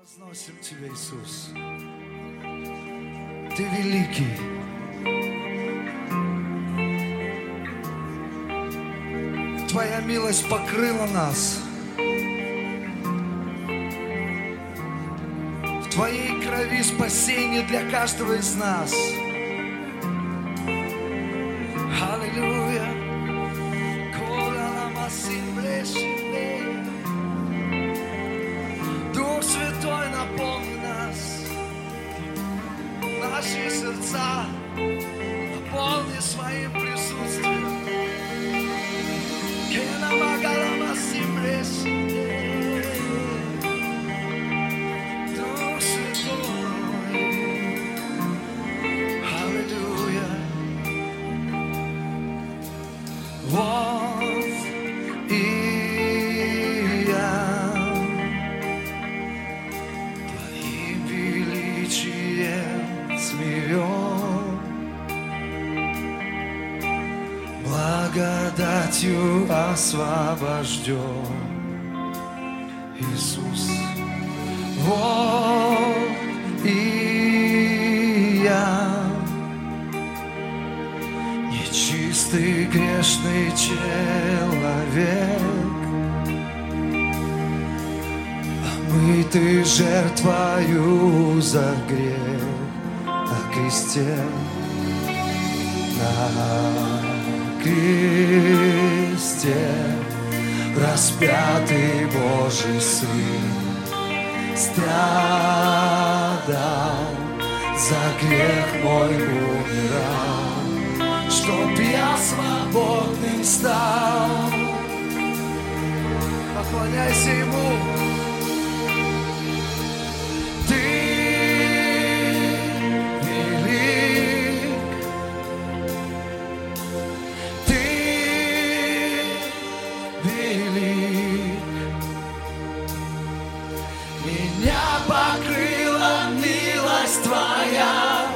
Возносим Тебя, Иисус. Ты великий. Твоя милость покрыла нас. В Твоей крови спасение для каждого из нас. Аллилуйя. Дух Святой, наполни нас, наши сердца наполни своим присутствием. Дух Святой, аллилуйя. Вот и я Твоим величием смирен, благодатью освобожден. Иисус, вот и я, нечистый грешный человек, омытый жертвою за грех на кресте. На кресте распятый Божий Сын страдал, за грех мой умирал, чтоб я свободным стал. Поклоняйся Ему. Ты велик, Ты велик. Меня покрыла милость Твоя,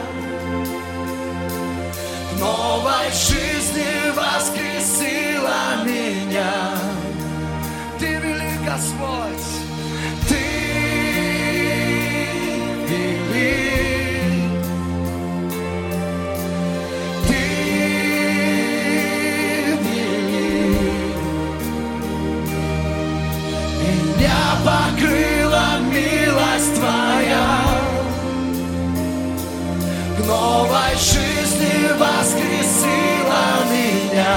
в новой жизни воскресила меня. Ты велик, Господь, Ты велик, Ты велик. Меня покрыла милость Твоя, к новой жизни воскресила меня.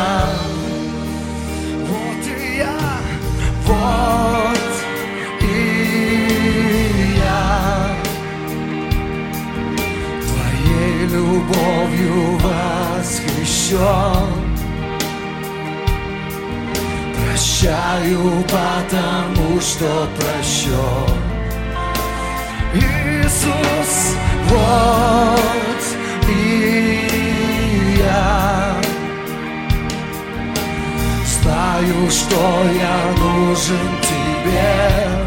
Вот и я, вот и я, Твоей любовью восхищен. Прощаю, потому что прощен. Иисус, вот и я, знаю, что я нужен Тебе,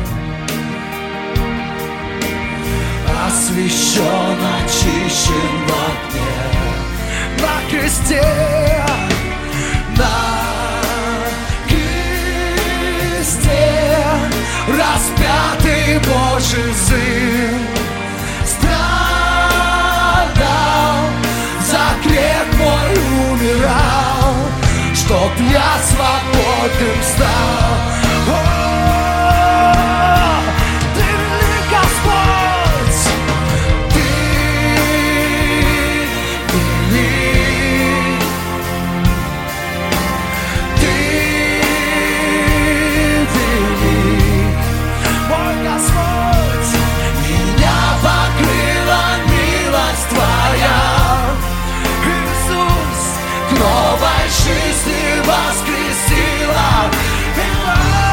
освящен, очищен в огне. На кресте, на кресте распятый Божий Сын страдал, за грех мой умирал, чтоб я свободным стал. О, Ты велик, Господь, Ты велик, Ты велик, мой Господь. Меня покрыла милость Твоя, Иисус, к новой жизни воскресила.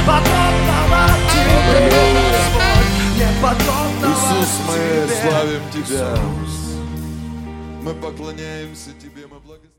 подобного Тебе, Господь, нет подобного Иисус, мы Тебе, славим Тебя. Иисус. Мы поклоняемся Тебе, мы благодарим.